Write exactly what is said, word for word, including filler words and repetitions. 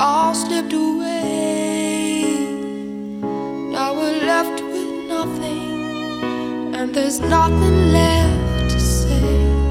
all slipped away. Now we're left with nothing, and there's nothing left to say.